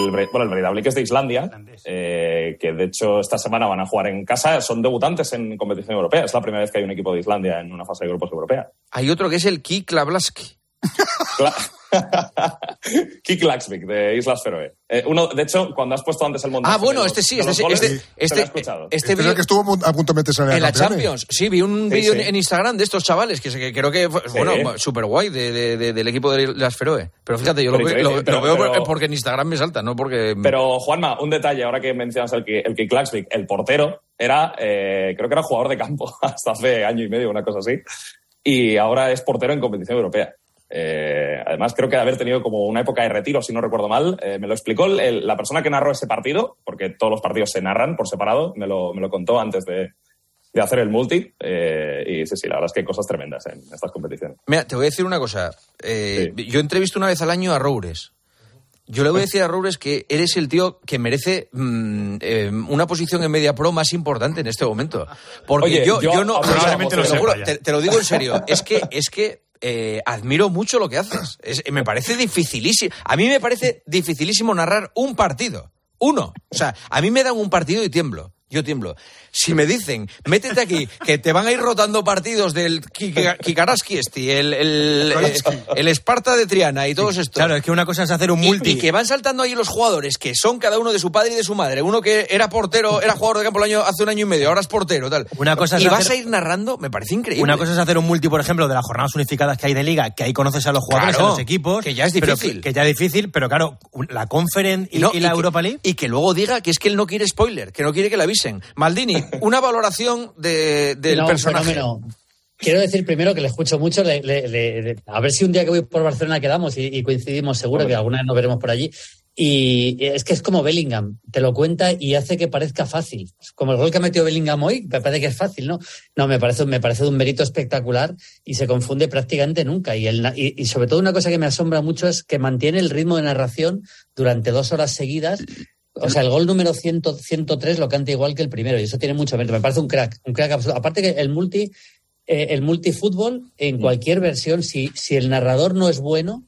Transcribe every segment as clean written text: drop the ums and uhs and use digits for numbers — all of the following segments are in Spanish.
el Breiðablik es de Islandia, que de hecho esta semana van a jugar en casa. Son debutantes en competición europea. Es la primera vez que hay un equipo de Islandia en una fase de grupos europea. Hay otro que es el Keflavík. Keflavík, de Islas Feroe. De hecho, cuando has puesto antes el montaje... este es el que estuvo a punto de meterse en la Champions. Sí, vi un vídeo en Instagram de estos chavales que creo que fue, súper guay del equipo de las Feroe. Pero fíjate, yo lo veo porque en Instagram me salta, no porque... Pero, Juanma, un detalle, ahora que mencionas el Keflavík, el portero era, creo que era jugador de campo hasta hace año y medio, una cosa así, y ahora es portero en competición europea. Además, creo que de haber tenido como una época de retiro, si no recuerdo mal, me lo explicó la persona que narró ese partido, porque todos los partidos se narran por separado, me lo contó antes de hacer el multi, y sí, la verdad es que hay cosas tremendas en estas competiciones. Mira, te voy a decir una cosa, yo entrevisto una vez al año a Roures. Yo le voy a decir a Roures que eres el tío que merece una posición en Mediapro más importante en este momento. Porque oye, yo no... Probablemente lo sepa ya. Te lo digo en serio, es que admiro mucho lo que haces. Me parece dificilísimo. A mí me parece dificilísimo narrar un partido. Uno. O sea, a mí me dan un partido y tiemblo. Yo tiemblo. Si me dicen, métete aquí, que te van a ir rotando partidos del Kikaraski el Esparta de Triana y todos estos. Claro, es que una cosa es hacer un multi. Y que van saltando ahí los jugadores, que son cada uno de su padre y de su madre. Uno que era portero, era jugador de campo hace un año y medio, ahora es portero, tal. Una cosa y vas a ir narrando, me parece increíble. Una cosa es hacer un multi, por ejemplo, de las jornadas unificadas que hay de liga, que ahí conoces a los jugadores, claro, a los equipos. Que ya es difícil. Que ya es difícil, pero claro, la Conference y la Europa League. Y que luego diga que es que él no quiere spoiler, que no quiere que le avisen. Maldini, una valoración del personaje. Fenómeno. Quiero decir primero que le escucho mucho, a ver si un día que voy por Barcelona quedamos y coincidimos, seguro que alguna vez nos veremos por allí. Y es que es como Bellingham, te lo cuenta y hace que parezca fácil. Como el gol que ha metido Bellingham hoy, me parece que es fácil, ¿no? No, me parece de un mérito espectacular y se confunde prácticamente nunca. Y sobre todo una cosa que me asombra mucho es que mantiene el ritmo de narración durante 2 horas seguidas. O sea, el gol número 103 lo canta igual que el primero y eso tiene mucho mérito. Me parece un crack absoluto. Aparte que el multifútbol, en cualquier versión, si el narrador no es bueno,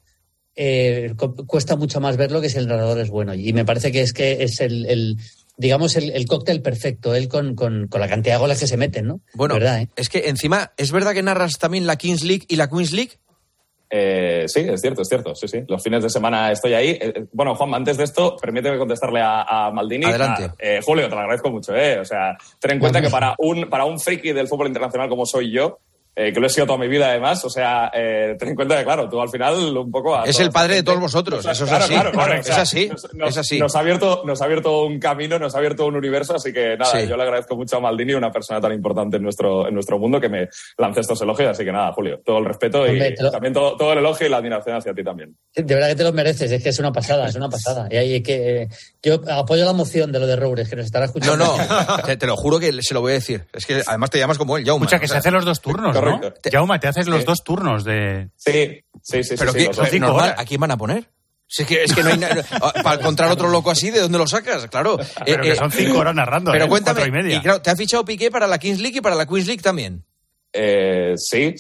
cuesta mucho más verlo que si el narrador es bueno. Y me parece que es el cóctel perfecto, él con la cantidad de goles que se meten, ¿no? Bueno, ¿verdad, es que encima, ¿es verdad que narras también la Kings League y la Queens League? Sí, es cierto, sí. Los fines de semana estoy ahí. Bueno, Juan, antes de esto, permíteme contestarle a Maldini. Adelante. Julio, te lo agradezco mucho, O sea, ten en cuenta que para un friki del fútbol internacional como soy yo, que lo he sido toda mi vida además, o sea, ten en cuenta que, claro, tú al final un poco... Es el padre de todos vosotros, eso es así. Claro, es así, es así. Nos ha abierto un camino, nos ha abierto un universo, así que nada, yo le agradezco mucho a Maldini, una persona tan importante en nuestro mundo, que me lance estos elogios, así que nada, Julio, todo el respeto y también todo el elogio y la admiración hacia ti también. De verdad que te lo mereces, es que es una pasada. Y hay yo apoyo la moción de lo de Roures, que nos estará escuchando. No, te lo juro que se lo voy a decir. Es que además te llamas como él, Jaume. Escucha, que se hacen los 2 turnos, ¿no? Jaume, te haces los 2 turnos de... Sí. Pero sí, normal, ¿a quién van a poner? Es que no hay para encontrar otro loco así, ¿de dónde lo sacas? Claro. Pero que son 5 horas narrando. Pero cuéntame, 4:30. y claro, ¿te ha fichado Piqué para la Kings League y para la Queens League también? Sí.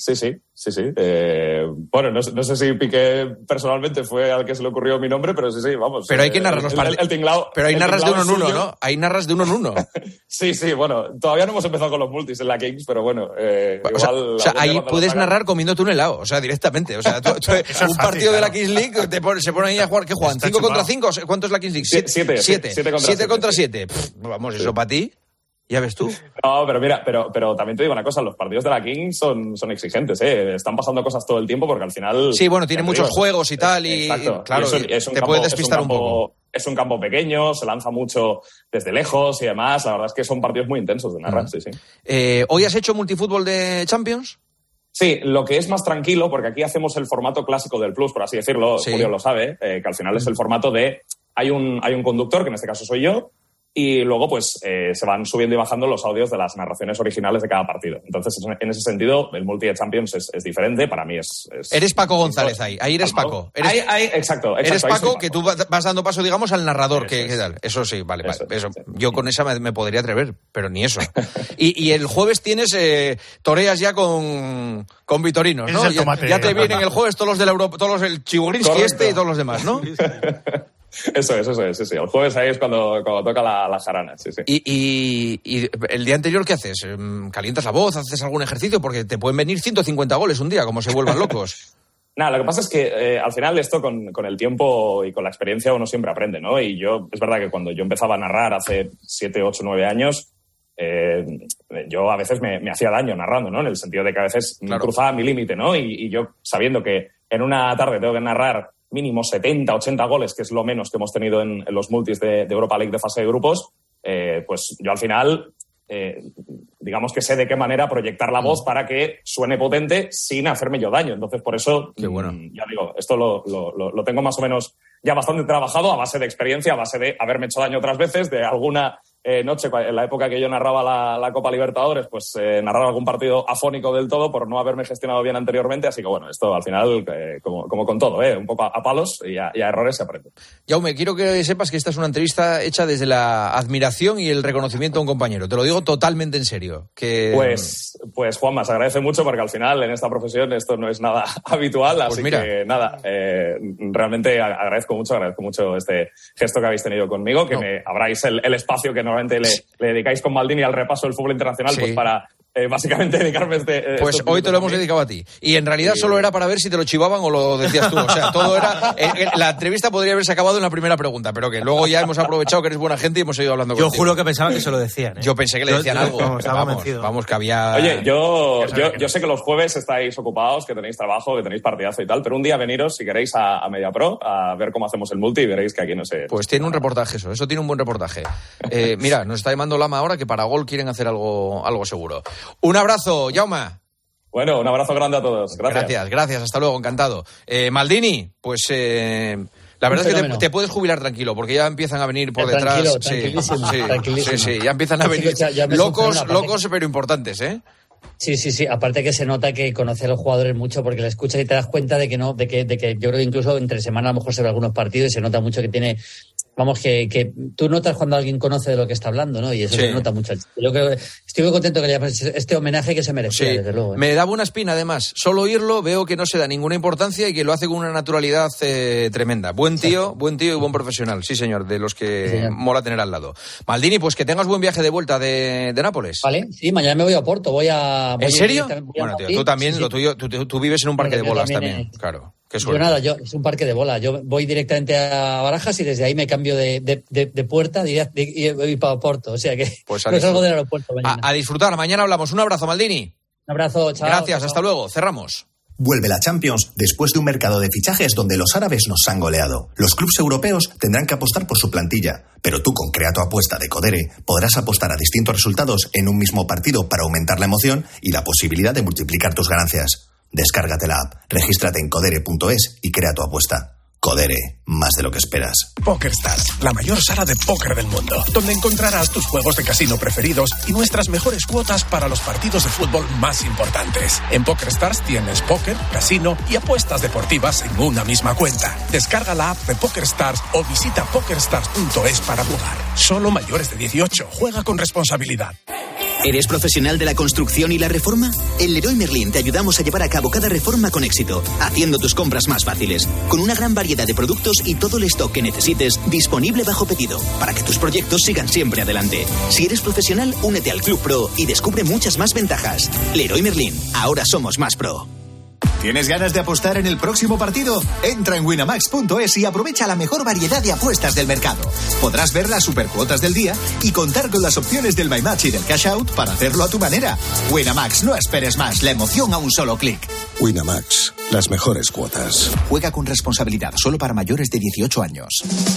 Bueno, no sé si Piqué personalmente fue al que se le ocurrió mi nombre, pero sí, vamos. Pero hay que narrar los partidos. Pero hay narras de uno en uno, ¿no? Hay narras de uno en uno. Sí, bueno, todavía no hemos empezado con los multis en la Kings, pero bueno. O sea, ahí puedes narrar comiéndote un helado, o sea, directamente. O sea, un partido de la Kings League se pone ahí a jugar, ¿qué juegan? ¿5 contra 5? ¿Cuánto es la Kings League? 7 contra 7. Vamos, eso para ti. Ya ves tú. No, pero mira, pero también te digo una cosa, los partidos de la Kings son exigentes, Están pasando cosas todo el tiempo porque al final... Sí, bueno, tiene muchos juegos y tal, y exacto. Claro, te puedes despistar un poco. Es un campo pequeño, se lanza mucho desde lejos y demás. La verdad es que son partidos muy intensos de narrar, sí. ¿Hoy has hecho multifútbol de Champions? Sí, lo que es más tranquilo, porque aquí hacemos el formato clásico del Plus, por así decirlo, sí. Julio lo sabe, que al final es el formato de... Hay un conductor, que en este caso soy yo, y luego pues se van subiendo y bajando los audios de las narraciones originales de cada partido. Entonces, en ese sentido, el multi de Champions es diferente. Para mí es... Eres Paco González ahí eres Paco. Exacto. Eres Paco, que tú vas dando paso, digamos, al narrador. ¿Qué tal? Eso sí, vale. Eso. Sí. Yo con esa me podría atrever, pero ni eso. y el jueves tienes toreas ya con Vitorinos, ¿no? Ya te vienen el jueves todos los de la Europa, todos los el Chigurinski y todos los demás, ¿no? Eso es, sí. El jueves ahí es cuando toca la jarana, sí. ¿Y el día anterior qué haces? ¿Calientas la voz? ¿Haces algún ejercicio? Porque te pueden venir 150 goles un día, como se vuelvan locos. Nada, lo que pasa es que al final esto con el tiempo y con la experiencia uno siempre aprende, ¿no? Y yo, es verdad que cuando yo empezaba a narrar hace 7, 8, 9 años, yo a veces me hacía daño narrando, ¿no? En el sentido de que a veces cruzaba mi límite, ¿no? Y yo, sabiendo que en una tarde tengo que narrar mínimo 70, 80 goles, que es lo menos que hemos tenido en los multis de Europa League de fase de grupos, pues yo al final, digamos que sé de qué manera proyectar la voz para que suene potente sin hacerme yo daño. Entonces, por eso, qué bueno. Ya digo, esto lo tengo más o menos ya bastante trabajado a base de experiencia, a base de haberme hecho daño otras veces, de alguna noche, en la época que yo narraba la Copa Libertadores, pues narrar algún partido afónico del todo por no haberme gestionado bien anteriormente. Así que bueno, esto al final, como con todo, un poco a palos y a errores se aprende. Jaume, quiero que sepas que esta es una entrevista hecha desde la admiración y el reconocimiento a un compañero. Te lo digo totalmente en serio. Pues Juanma, se agradece mucho porque al final en esta profesión esto no es nada habitual. Así que nada, realmente agradezco mucho este gesto que habéis tenido conmigo, que me abráis el espacio que normalmente le dedicáis con Maldini al repaso del fútbol internacional, pues para básicamente dedicarme pues hoy te lo hemos dedicado a ti. Y en realidad solo era para ver si te lo chivaban o lo decías tú. O sea, todo era... la entrevista podría haberse acabado en la primera pregunta, pero que luego ya hemos aprovechado que eres buena gente y hemos ido hablando contigo. Yo juro que pensaba que se lo decían. Yo pensé que le decían algo. Vamos, que había... Oye, yo sé que los jueves estáis ocupados, que tenéis trabajo, que tenéis partidazo y tal, pero un día veniros, si queréis, a MediaPro a ver cómo hacemos el multi y veréis que aquí no sé... Pues tiene un reportaje eso tiene un buen reportaje. Mira, nos está llamando Lama ahora que para Gol quieren hacer algo seguro. Un abrazo, Jaume. Bueno, un abrazo grande a todos. Gracias, hasta luego, encantado. Maldini, pues la verdad es que te puedes jubilar tranquilo, porque ya empiezan a venir por detrás. Tranquilísimo. Sí, ya empiezan a venir locos pero importantes, ¿eh? Sí. Aparte que se nota que conoce a los jugadores mucho porque le escuchas y te das cuenta de que yo creo que incluso entre semana a lo mejor se ve algunos partidos y se nota mucho que tiene... Vamos, que tú notas cuando alguien conoce de lo que está hablando, ¿no? Y eso se nota mucho. Yo creo que estoy muy contento que le hayas este homenaje que se merecía, desde luego. Me daba una espina, además. Solo oírlo veo que no se da ninguna importancia y que lo hace con una naturalidad tremenda. Buen tío y buen profesional. Sí, señor, de los que mola tener al lado. Maldini, pues que tengas buen viaje de vuelta de Nápoles. Vale, sí, mañana me voy a Oporto. ¿En serio? Bueno, tío, tú también, lo tuyo, tú vives en un parque de bolas también. Claro. Es un parque de bola. Yo voy directamente a Barajas y desde ahí me cambio de puerta y para Oporto. O sea que pues no salgo del aeropuerto mañana. A disfrutar. Mañana hablamos. Un abrazo, Maldini. Un abrazo, chao. Gracias, chao. Hasta luego. Cerramos. Vuelve la Champions después de un mercado de fichajes donde los árabes nos han goleado. Los clubes europeos tendrán que apostar por su plantilla, pero tú con Crea tu Apuesta de Codere podrás apostar a distintos resultados en un mismo partido para aumentar la emoción y la posibilidad de multiplicar tus ganancias. Descárgate la app, regístrate en codere.es y crea tu apuesta. Codere, más de lo que esperas. PokerStars, la mayor sala de póker del mundo, donde encontrarás tus juegos de casino preferidos y nuestras mejores cuotas para los partidos de fútbol más importantes. En PokerStars tienes póker, casino y apuestas deportivas en una misma cuenta. Descarga la app de PokerStars o visita pokerstars.es para jugar. Solo mayores de 18. Juega con responsabilidad. ¿Eres profesional de la construcción y la reforma? En Leroy Merlin te ayudamos a llevar a cabo cada reforma con éxito, haciendo tus compras más fáciles, con una gran variedad de productos y todo el stock que necesites disponible bajo pedido, para que tus proyectos sigan siempre adelante. Si eres profesional, únete al Club Pro y descubre muchas más ventajas. Leroy Merlin, ahora somos más pro. ¿Tienes ganas de apostar en el próximo partido? Entra en winamax.es y aprovecha la mejor variedad de apuestas del mercado. Podrás ver las supercuotas del día y contar con las opciones del My Match y del Cash Out para hacerlo a tu manera. Winamax, no esperes más, la emoción a un solo clic. Winamax, las mejores cuotas. Juega con responsabilidad, solo para mayores de 18 años.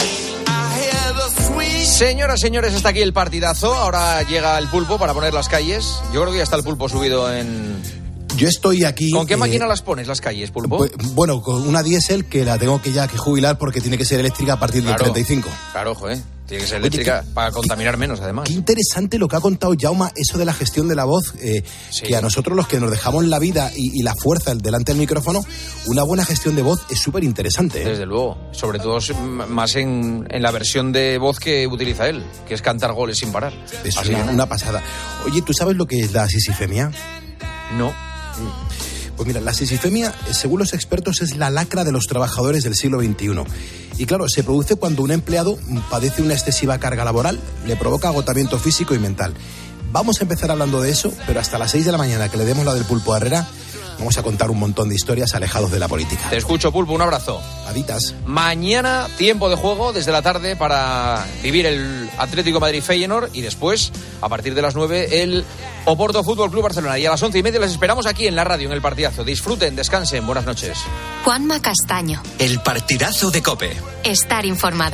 Señoras, señores, hasta aquí el partidazo. Ahora llega el pulpo para poner las calles. Yo creo que ya está el pulpo subido en... Yo estoy aquí... ¿Con qué máquina las pones, las calles, Pulpo? Pues, bueno, con una diésel que la tengo que jubilar porque tiene que ser eléctrica a partir del 35. Claro, joder. Tiene que ser eléctrica para contaminar menos, además. Qué interesante lo que ha contado Jaume, eso de la gestión de la voz, que a nosotros los que nos dejamos la vida y la fuerza delante del micrófono, una buena gestión de voz es súper interesante. Desde luego. Sobre todo más en la versión de voz que utiliza él, que es cantar goles sin parar. Es una pasada. Oye, ¿tú sabes lo que es la sisifemia? No. Pues mira, la sisifemia, según los expertos, es la lacra de los trabajadores del siglo XXI. Y claro, se produce cuando un empleado padece una excesiva carga laboral, le provoca agotamiento físico y mental. Vamos a empezar hablando de eso, pero hasta las 6 de la mañana que le demos la del Pulpo Herrera, vamos a contar un montón de historias alejados de la política. Te escucho, Pulpo, un abrazo. Aditas. Mañana, tiempo de juego desde la tarde para vivir el Atlético Madrid-Feyenoord y después, a partir de las 9, el Oporto Fútbol Club Barcelona. Y a las 11:30 les esperamos aquí en la radio, en el partidazo. Disfruten, descansen, buenas noches. Juanma Castaño. El partidazo de COPE. Estar informado.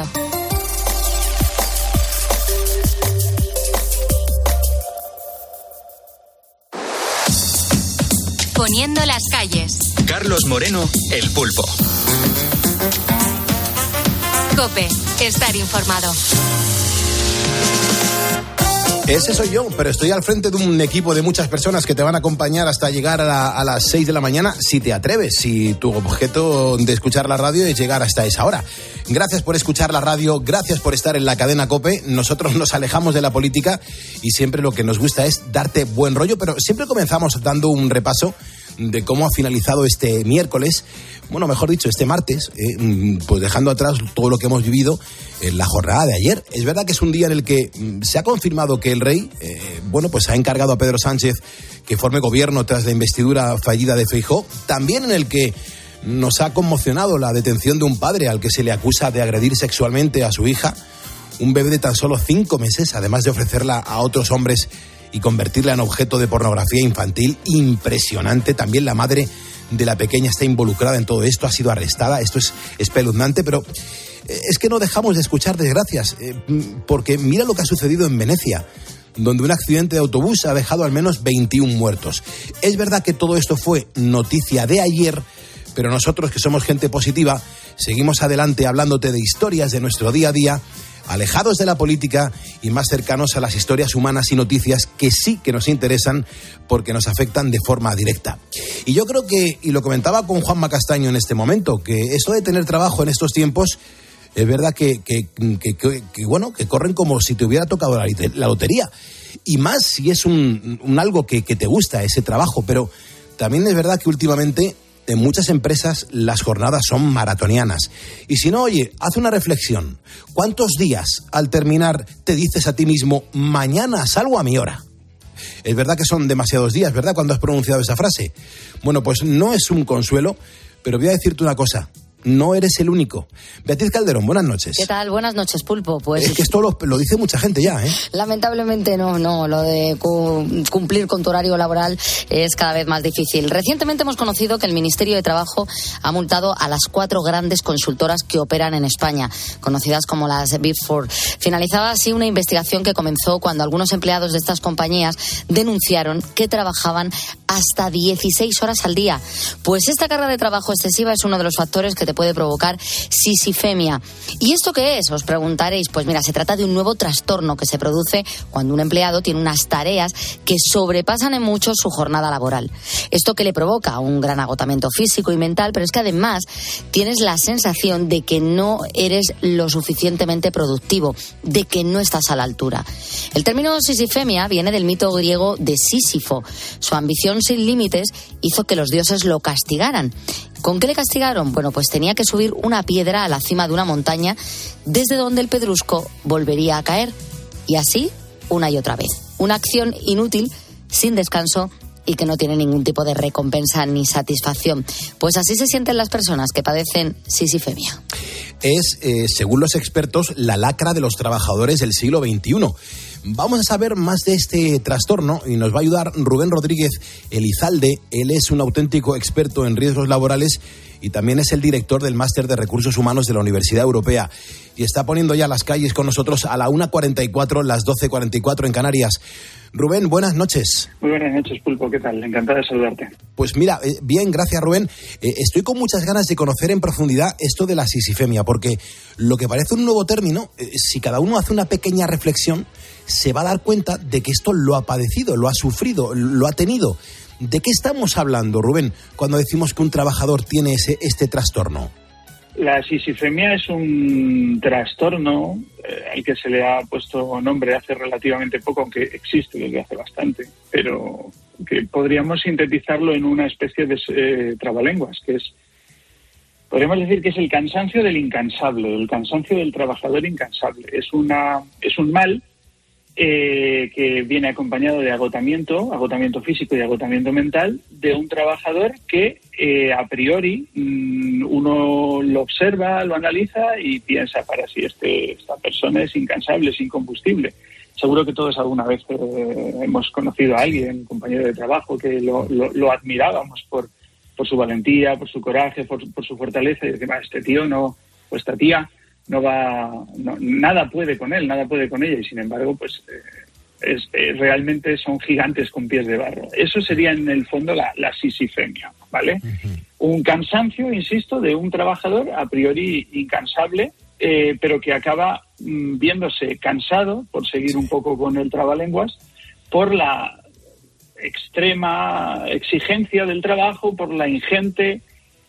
Poniendo las calles. Carlos Moreno, el Pulpo. COPE, estar informado. Ese soy yo, pero estoy al frente de un equipo de muchas personas que te van a acompañar hasta llegar a las 6 de la mañana, si te atreves, si tu objeto de escuchar la radio es llegar hasta esa hora. Gracias por escuchar la radio, gracias por estar en la cadena COPE. Nosotros nos alejamos de la política y siempre lo que nos gusta es darte buen rollo, pero siempre comenzamos dando un repaso de cómo ha finalizado este miércoles, bueno, mejor dicho, este martes, pues dejando atrás todo lo que hemos vivido en la jornada de ayer. Es verdad que es un día en el que se ha confirmado que el rey, bueno, pues ha encargado a Pedro Sánchez que forme gobierno tras la investidura fallida de Feijóo, también en el que nos ha conmocionado la detención de un padre al que se le acusa de agredir sexualmente a su hija, un bebé de tan solo 5 meses, además de ofrecerla a otros hombres y convertirla en objeto de pornografía infantil. Impresionante. También la madre de la pequeña está involucrada en todo esto, ha sido arrestada. Esto es espeluznante, pero es que no dejamos de escuchar desgracias, porque mira lo que ha sucedido en Venecia, donde un accidente de autobús ha dejado al menos 21 muertos. Es verdad que todo esto fue noticia de ayer, pero nosotros, que somos gente positiva, seguimos adelante hablándote de historias de nuestro día a día, alejados de la política y más cercanos a las historias humanas y noticias que sí que nos interesan porque nos afectan de forma directa. Y yo creo que, y lo comentaba con Juanma Castaño en este momento, que esto de tener trabajo en estos tiempos, es verdad que bueno, que corren como si te hubiera tocado la lotería. Y más si es un algo que te gusta, ese trabajo. Pero también es verdad que últimamente en muchas empresas las jornadas son maratonianas. Y si no, oye, haz una reflexión. ¿Cuántos días al terminar te dices a ti mismo, mañana salgo a mi hora? Es verdad que son demasiados días, ¿verdad?, cuando has pronunciado esa frase. Bueno, pues no es un consuelo, pero voy a decirte una cosa. No eres el único. Beatriz Calderón, buenas noches. ¿Qué tal? Buenas noches, Pulpo. Pues es que esto lo dice mucha gente ya, ¿eh? Lamentablemente no. Lo de cumplir con tu horario laboral es cada vez más difícil. Recientemente hemos conocido que el Ministerio de Trabajo ha multado a las 4 grandes consultoras que operan en España, conocidas como las Big Four. Finalizaba así una investigación que comenzó cuando algunos empleados de estas compañías denunciaron que trabajaban hasta 16 horas al día. Pues esta carga de trabajo excesiva es uno de los factores que te puede provocar sisifemia. ¿Y esto qué es?, os preguntaréis. Pues mira, se trata de un nuevo trastorno que se produce cuando un empleado tiene unas tareas que sobrepasan en mucho su jornada laboral. Esto que le provoca un gran agotamiento físico y mental, pero es que además tienes la sensación de que no eres lo suficientemente productivo, de que no estás a la altura. El término sisifemia viene del mito griego de Sísifo. Su ambición sin límites hizo que los dioses lo castigaran. ¿Con qué le castigaron? Bueno, pues tenía que subir una piedra a la cima de una montaña desde donde el pedrusco volvería a caer. Y así, una y otra vez. Una acción inútil, sin descanso y que no tiene ningún tipo de recompensa ni satisfacción. Pues así se sienten las personas que padecen sisifemia. Es, según los expertos, la lacra de los trabajadores del siglo XXI. Vamos a saber más de este trastorno y nos va a ayudar Rubén Rodríguez Elizalde. Él es un auténtico experto en riesgos laborales y también es el director del Máster de Recursos Humanos de la Universidad Europea. Y está poniendo ya las calles con nosotros a la 1:44, las 12:44 en Canarias. Rubén, buenas noches. Muy buenas noches, Pulpo. ¿Qué tal? Encantado de saludarte. Pues mira, bien, gracias, Rubén. Estoy con muchas ganas de conocer en profundidad esto de la sisifemia, porque lo que parece un nuevo término, si cada uno hace una pequeña reflexión, se va a dar cuenta de que esto lo ha padecido, lo ha sufrido, lo ha tenido. ¿De qué estamos hablando, Rubén, cuando decimos que un trabajador tiene este trastorno? La sisifemia es un trastorno al que se le ha puesto nombre hace relativamente poco, aunque existe desde hace bastante, pero que podríamos sintetizarlo en una especie de trabalenguas, que es Podríamos decir que es el cansancio del incansable, el cansancio del trabajador incansable. Es un mal que viene acompañado de agotamiento físico y agotamiento mental de un trabajador que a priori uno lo observa, lo analiza y piensa para sí, esta persona es incansable, es incombustible. Seguro que todos alguna vez hemos conocido a alguien, un compañero de trabajo, que lo admirábamos por su valentía, por su coraje, por su fortaleza, y decimos, este tío no, o esta tía nada puede con él, nada puede con ella, y sin embargo, pues realmente son gigantes con pies de barro. Eso sería en el fondo la sisifemia, ¿vale? Uh-huh. Un cansancio, insisto, de un trabajador a priori incansable, pero que acaba viéndose cansado, por seguir un poco con el trabalenguas, por la extrema exigencia del trabajo, por la ingente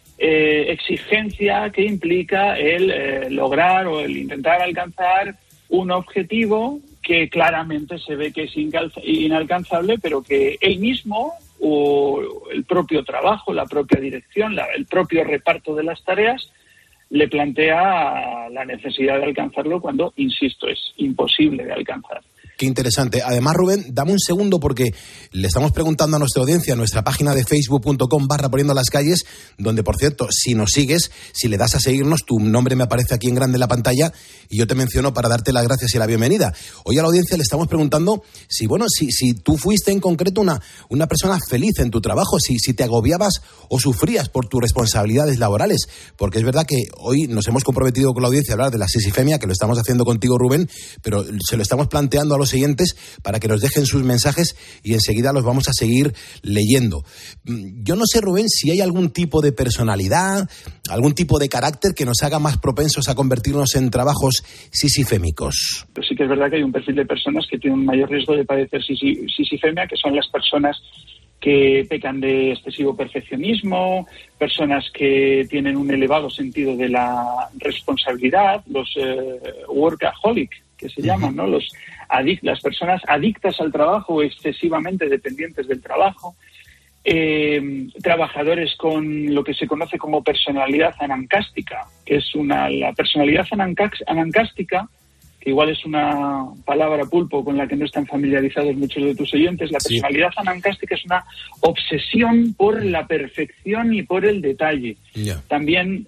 exigencia que implica el lograr o el intentar alcanzar un objetivo que claramente se ve que es inalcanzable, pero que él mismo o el propio trabajo, la propia dirección, el propio reparto de las tareas le plantea la necesidad de alcanzarlo cuando, insisto, es imposible de alcanzar. Qué interesante. Además, Rubén, dame un segundo porque le estamos preguntando a nuestra audiencia, a nuestra página de facebook.com/poniendo las calles, donde, por cierto, si nos sigues, si le das a seguirnos, tu nombre me aparece aquí en grande en la pantalla y yo te menciono para darte las gracias y la bienvenida. Hoy a la audiencia le estamos preguntando si tú fuiste en concreto una persona feliz en tu trabajo, si te agobiabas o sufrías por tus responsabilidades laborales, porque es verdad que hoy nos hemos comprometido con la audiencia a hablar de la sisifemia, que lo estamos haciendo contigo, Rubén, pero se lo estamos planteando a los siguientes para que nos dejen sus mensajes y enseguida los vamos a seguir leyendo. Yo no sé, Rubén, si hay algún tipo de personalidad, algún tipo de carácter que nos haga más propensos a convertirnos en trabajos sisifémicos. Pues sí que es verdad que hay un perfil de personas que tienen un mayor riesgo de padecer sisifemia, que son las personas que pecan de excesivo perfeccionismo, personas que tienen un elevado sentido de la responsabilidad, los workaholic, que se llaman, ¿no? Las personas adictas al trabajo o excesivamente dependientes del trabajo, trabajadores con lo que se conoce como personalidad anancástica, que es la personalidad anancástica, que igual es una palabra pulpo con la que no están familiarizados muchos de tus oyentes. La personalidad anancástica es una obsesión por la perfección y por el detalle. Yeah. También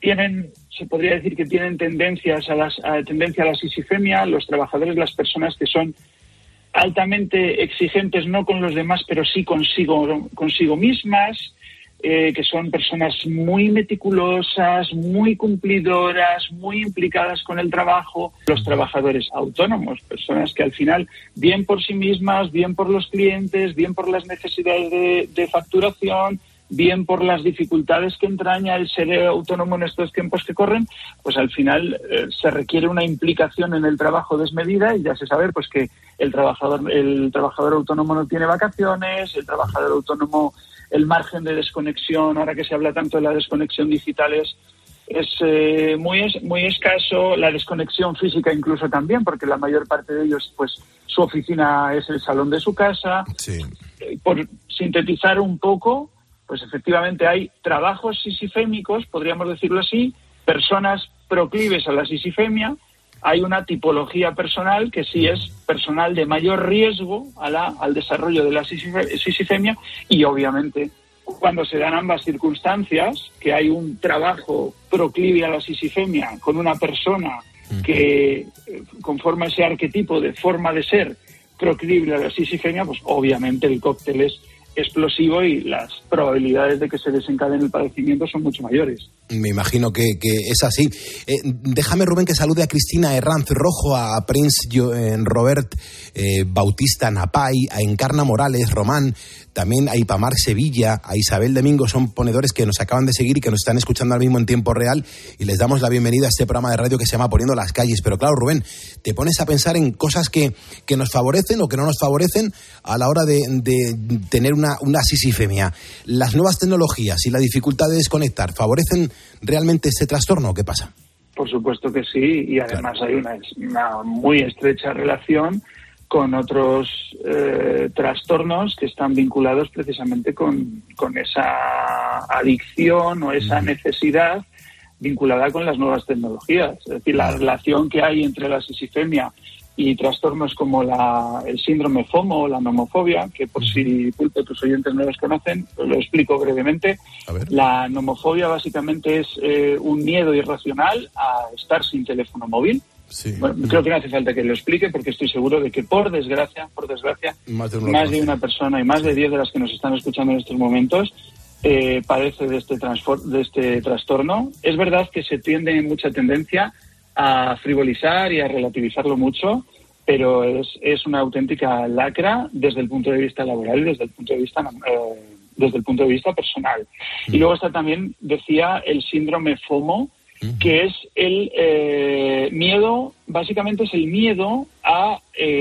se podría decir que tienen tendencia a la sisifemia los trabajadores, las personas que son altamente exigentes, no con los demás, pero sí consigo mismas, que son personas muy meticulosas, muy cumplidoras, muy implicadas con el trabajo. Los trabajadores autónomos, personas que al final, bien por sí mismas, bien por los clientes, bien por las necesidades de facturación, bien por las dificultades que entraña el ser autónomo en estos tiempos que corren, pues al final se requiere una implicación en el trabajo desmedida, y ya se sabe pues que el trabajador autónomo no tiene vacaciones, el trabajador autónomo, el margen de desconexión, ahora que se habla tanto de la desconexión digital, es muy escaso, la desconexión física incluso también, porque la mayor parte de ellos, pues su oficina es el salón de su casa. Sí. Por sintetizar un poco, pues efectivamente hay trabajos sisifémicos, podríamos decirlo así, personas proclives a la sisifemia. Hay una tipología personal que sí es personal de mayor riesgo al desarrollo de la sisifemia, y obviamente cuando se dan ambas circunstancias, que hay un trabajo proclive a la sisifemia con una persona que conforma ese arquetipo de forma de ser proclive a la sisifemia, pues obviamente el cóctel es explosivo y las probabilidades de que se desencadene el padecimiento son mucho mayores. Me imagino que es así. Déjame, Rubén, que salude a Cristina Herranz Rojo, a Prince Robert Bautista Napay, a Encarna Morales Román, también a Ipamar Sevilla, a Isabel Domingo. Son ponedores que nos acaban de seguir y que nos están escuchando ahora mismo en tiempo real, y les damos la bienvenida a este programa de radio que se llama Poniendo las calles. Pero claro, Rubén, te pones a pensar en cosas que nos favorecen o que no nos favorecen a la hora de tener una sisifemia. ¿Las nuevas tecnologías y la dificultad de desconectar favorecen realmente este trastorno o qué pasa? Por supuesto que sí, y además hay una muy estrecha relación con otros trastornos que están vinculados precisamente con esa adicción o esa necesidad vinculada con las nuevas tecnologías. Es decir, la relación que hay entre la sisifemia y trastornos como el síndrome FOMO o la nomofobia, que por si Pulpo, tus oyentes no los conocen, lo explico brevemente. La nomofobia básicamente es un miedo irracional a estar sin teléfono móvil. Sí. Bueno, creo que no hace falta que lo explique porque estoy seguro de que por desgracia, más de una persona y más de 10 de las que nos están escuchando en estos momentos padece de este trastorno. Es verdad que se tiende mucha tendencia a frivolizar y a relativizarlo mucho, pero es una auténtica lacra desde el punto de vista laboral y desde el punto de vista personal. Y luego está también, decía, el síndrome FOMO, que es el miedo, básicamente es el miedo a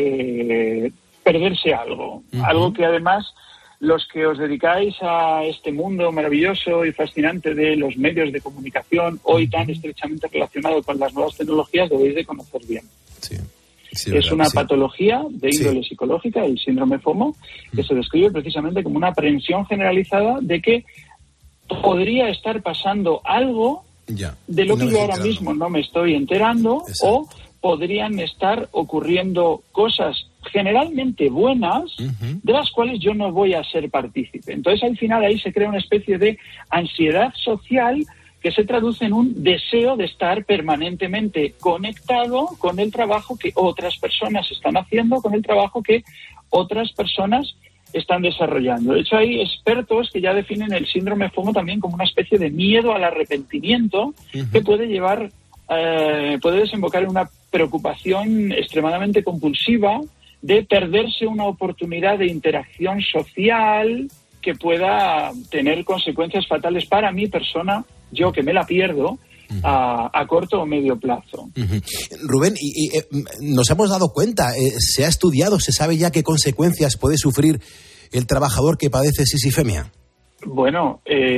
perderse algo. Algo que además los que os dedicáis a este mundo maravilloso y fascinante de los medios de comunicación, hoy tan estrechamente relacionado con las nuevas tecnologías, debéis de conocer bien. Es una patología de índole psicológica, el síndrome FOMO, que se describe precisamente como una aprehensión generalizada de que podría estar pasando algo de lo que yo ahora mismo no me estoy enterando. Exacto. O podrían estar ocurriendo cosas generalmente buenas de las cuales yo no voy a ser partícipe. Entonces, al final, ahí se crea una especie de ansiedad social que se traduce en un deseo de estar permanentemente conectado con el trabajo que otras personas están haciendo, con el trabajo que otras personas están desarrollando. De hecho, hay expertos que ya definen el síndrome FOMO también como una especie de miedo al arrepentimiento que puede desembocar en una preocupación extremadamente compulsiva de perderse una oportunidad de interacción social que pueda tener consecuencias fatales para mi persona, yo que me la pierdo, a corto o medio plazo. Rubén, nos hemos dado cuenta, se ha estudiado, se sabe ya qué consecuencias puede sufrir el trabajador que padece sisifemia. Bueno,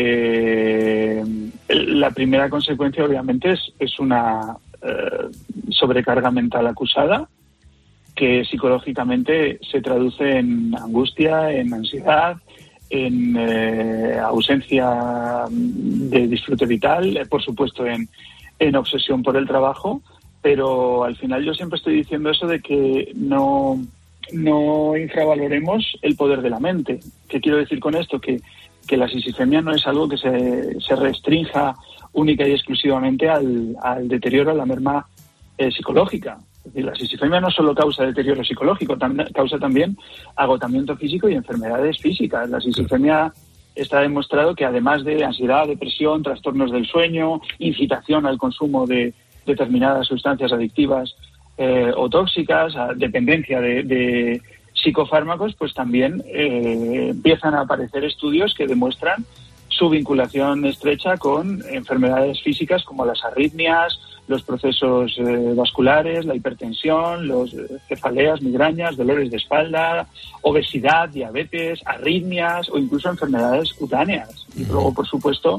la primera consecuencia obviamente es una sobrecarga mental acusada, que psicológicamente se traduce en angustia, en ansiedad, en ausencia de disfrute vital, por supuesto en obsesión por el trabajo, pero al final yo siempre estoy diciendo eso de que no infravaloremos el poder de la mente. ¿Qué quiero decir con esto? Que la sisifemia no es algo que se restrinja única y exclusivamente al deterioro, a la merma psicológica. Es decir, la sisifemia no solo causa deterioro psicológico, causa también agotamiento físico y enfermedades físicas. La sisifemia está demostrado que además de ansiedad, depresión, trastornos del sueño, incitación al consumo de determinadas sustancias adictivas o tóxicas, dependencia de psicofármacos, pues también empiezan a aparecer estudios que demuestran su vinculación estrecha con enfermedades físicas como las arritmias, los procesos vasculares, la hipertensión, los cefaleas, migrañas, dolores de espalda, obesidad, diabetes, arritmias o incluso enfermedades cutáneas. Y luego, por supuesto,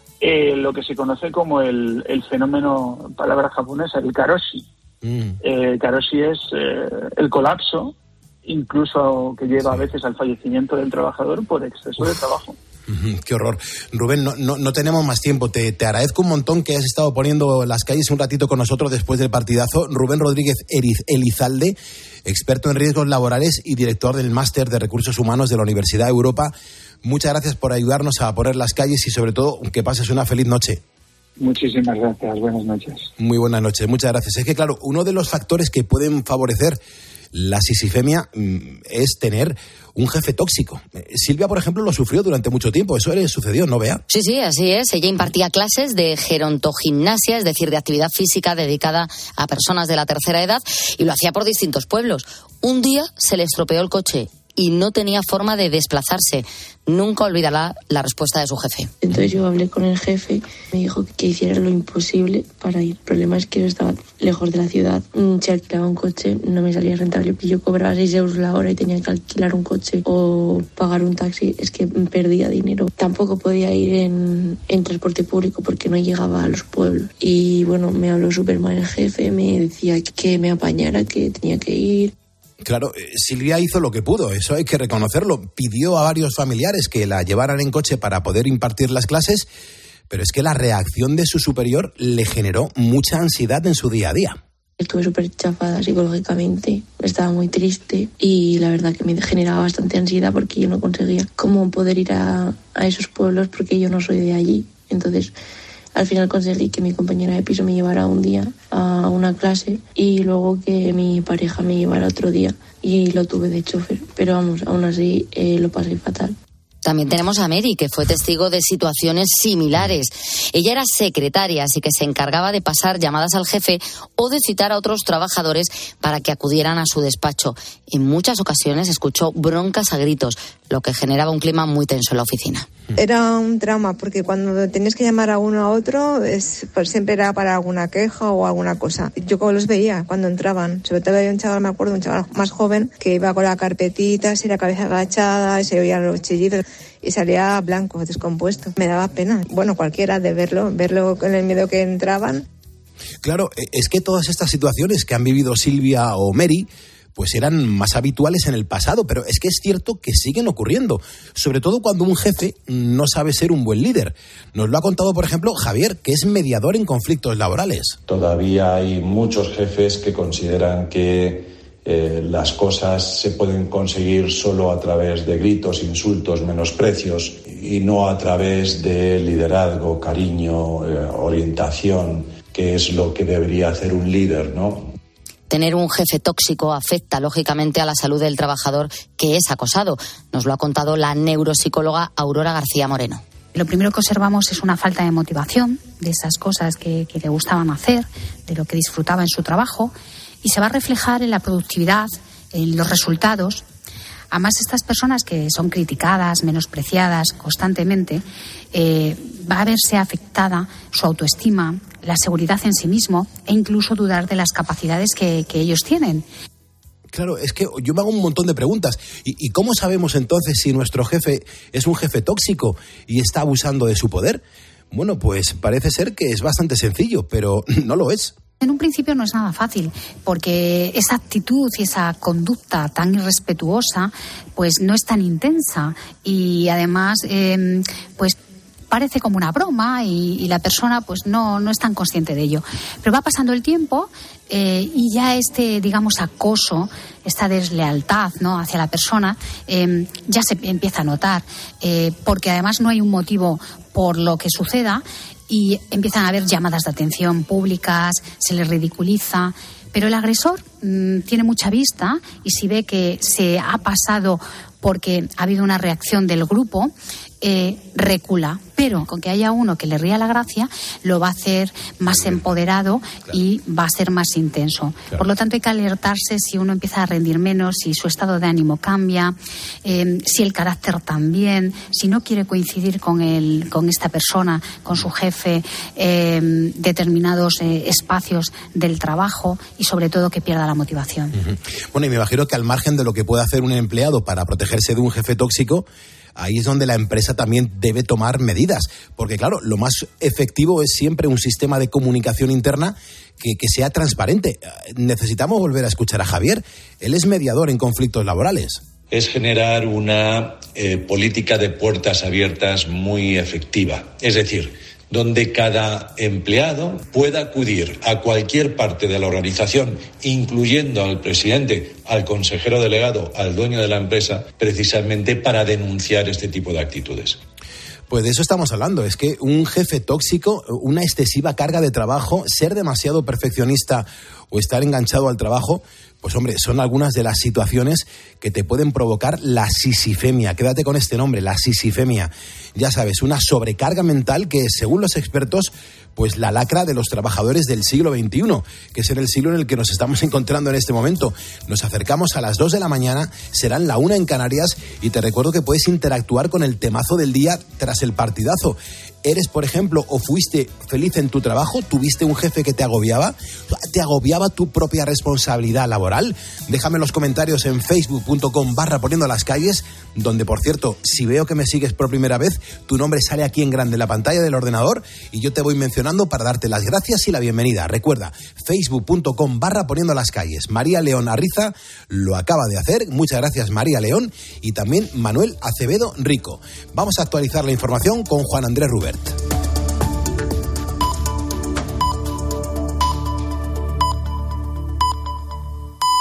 lo que se conoce como el fenómeno, palabra japonesa, el karoshi. Karoshi es el colapso, incluso que lleva a veces al fallecimiento del trabajador por exceso de trabajo. Qué horror. Rubén, no tenemos más tiempo. Te agradezco un montón que hayas estado poniendo las calles un ratito con nosotros después del partidazo. Rubén Rodríguez Elizalde, experto en riesgos laborales y director del Máster de Recursos Humanos de la Universidad de Europa. Muchas gracias por ayudarnos a poner las calles y sobre todo que pases una feliz noche. Muchísimas gracias. Buenas noches. Muy buenas noches. Muchas gracias. Es que, claro, uno de los factores que pueden favorecer la sisifemia es tener un jefe tóxico. Silvia, por ejemplo, lo sufrió durante mucho tiempo. Eso le sucedió, ¿no, Bea? Sí, así es. Ella impartía clases de gerontogimnasia, es decir, de actividad física dedicada a personas de la tercera edad, y lo hacía por distintos pueblos. Un día se le estropeó el coche y no tenía forma de desplazarse. Nunca olvidará la respuesta de su jefe. Entonces yo hablé con el jefe, me dijo que hiciera lo imposible para ir. El problema es que yo estaba lejos de la ciudad. Si alquilaba un coche no me salía rentable. Yo cobraba 6 euros la hora y tenía que alquilar un coche o pagar un taxi. Es que perdía dinero. Tampoco podía ir en transporte público porque no llegaba a los pueblos. Y bueno, me habló súper mal el jefe, me decía que me apañara, que tenía que ir. Claro, Silvia hizo lo que pudo, eso hay que reconocerlo. Pidió a varios familiares que la llevaran en coche para poder impartir las clases, pero es que la reacción de su superior le generó mucha ansiedad en su día a día. Estuve súper chafada psicológicamente, estaba muy triste y la verdad que me generaba bastante ansiedad porque yo no conseguía cómo poder ir a esos pueblos porque yo no soy de allí. Entonces, al final conseguí que mi compañera de piso me llevara un día a una clase y luego que mi pareja me llevara otro día y lo tuve de chofer. Pero vamos, aún así lo pasé fatal. También tenemos a Mary, que fue testigo de situaciones similares. Ella era secretaria, así que se encargaba de pasar llamadas al jefe o de citar a otros trabajadores para que acudieran a su despacho. En muchas ocasiones escuchó broncas a gritos, lo que generaba un clima muy tenso en la oficina. Era un drama, porque cuando tenías que llamar a uno a otro, pues siempre era para alguna queja o alguna cosa. Yo como los veía cuando entraban, sobre todo había un chaval, me acuerdo, un chaval más joven, que iba con la carpetita, así la cabeza agachada, y se oían los chillidos, y salía blanco, descompuesto. Me daba pena, bueno, cualquiera, de verlo con el miedo que entraban. Claro, es que todas estas situaciones que han vivido Silvia o Mary pues eran más habituales en el pasado, pero es que es cierto que siguen ocurriendo, sobre todo cuando un jefe no sabe ser un buen líder. Nos lo ha contado, por ejemplo, Javier, que es mediador en conflictos laborales. Todavía hay muchos jefes que consideran que las cosas se pueden conseguir solo a través de gritos, insultos, menosprecios y no a través de liderazgo, cariño, orientación, que es lo que debería hacer un líder, ¿no? Tener un jefe tóxico afecta lógicamente a la salud del trabajador que es acosado. Nos lo ha contado la neuropsicóloga Aurora García Moreno. Lo primero que observamos es una falta de motivación de esas cosas que le gustaban hacer, de lo que disfrutaba en su trabajo, y se va a reflejar en la productividad, en los resultados. Además, estas personas que son criticadas, menospreciadas constantemente, va a verse afectada su autoestima, la seguridad en sí mismo e incluso dudar de las capacidades que ellos tienen. Claro, es que yo me hago un montón de preguntas. ¿Y cómo sabemos entonces si nuestro jefe es un jefe tóxico y está abusando de su poder? Bueno, pues parece ser que es bastante sencillo, pero no lo es. En un principio no es nada fácil, porque esa actitud y esa conducta tan irrespetuosa pues no es tan intensa y además pues parece como una broma y la persona pues no es tan consciente de ello. Pero va pasando el tiempo y ya digamos, acoso, esta deslealtad, ¿no?, hacia la persona ya se empieza a notar, porque además no hay un motivo por lo que suceda y empiezan a haber llamadas de atención públicas, se les ridiculiza. Pero el agresor tiene mucha vista y si ve que se ha pasado porque ha habido una reacción del grupo, recula. Pero con que haya uno que le ría la gracia, lo va a hacer más empoderado y va a ser más intenso. Claro. Por lo tanto, hay que alertarse si uno empieza a rendir menos, si su estado de ánimo cambia, si el carácter también, si no quiere coincidir con esta persona, con su jefe, determinados espacios del trabajo y sobre todo que pierda la motivación. Uh-huh. Bueno, y me imagino que al margen de lo que puede hacer un empleado para protegerse de un jefe tóxico, ahí es donde la empresa también debe tomar medidas, porque claro, lo más efectivo es siempre un sistema de comunicación interna que sea transparente. Necesitamos volver a escuchar a Javier, él es mediador en conflictos laborales. Es generar una política de puertas abiertas muy efectiva, es decir, donde cada empleado pueda acudir a cualquier parte de la organización, incluyendo al presidente, al consejero delegado, al dueño de la empresa, precisamente para denunciar este tipo de actitudes. Pues de eso estamos hablando, es que un jefe tóxico, una excesiva carga de trabajo, ser demasiado perfeccionista o estar enganchado al trabajo, pues hombre, son algunas de las situaciones que te pueden provocar la sisifemia. Quédate con este nombre, la sisifemia. Ya sabes, una sobrecarga mental que, según los expertos, pues la lacra de los trabajadores del siglo XXI, que es en el siglo en el que nos estamos encontrando en este momento. Nos acercamos a las 2 de la mañana, serán la 1 en Canarias, y te recuerdo que puedes interactuar con el temazo del día tras el partidazo. ¿Eres, por ejemplo, o fuiste feliz en tu trabajo? ¿Tuviste un jefe que te agobiaba? ¿Te agobiaba tu propia responsabilidad laboral? Déjame en los comentarios en facebook.com/poniendo las calles, donde, por cierto, si veo que me sigues por primera vez, tu nombre sale aquí en grande en la pantalla del ordenador y yo te voy mencionando para darte las gracias y la bienvenida. Recuerda, facebook.com/poniendo las calles. María León Arriza lo acaba de hacer. Muchas gracias, María León. Y también Manuel Acevedo Rico. Vamos a actualizar la información con Juan Andrés Rubert.